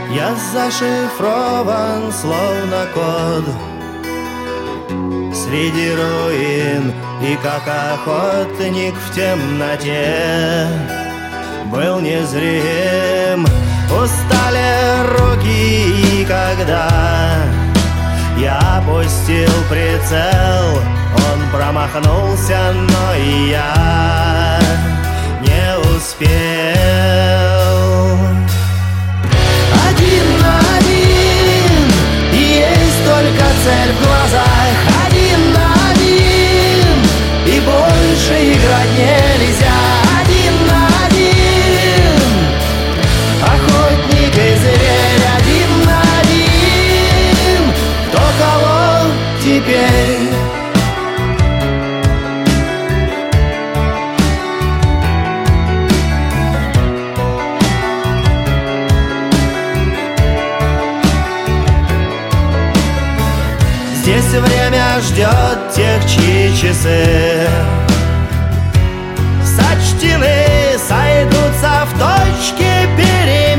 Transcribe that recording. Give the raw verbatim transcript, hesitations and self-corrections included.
Я зашифрован, словно код, среди руин, и как охотник в темноте был незрим. Устали руки, и когда я опустил прицел, он промахнулся, но и я не успел. Один на один, и есть только цель в глазах. Один на один, и больше играть нельзя. Один на один, охотник и зверь. Один на один, кто кого теперь? Здесь время ждет тех, чьи часы сочтены, сойдутся в точке перехода.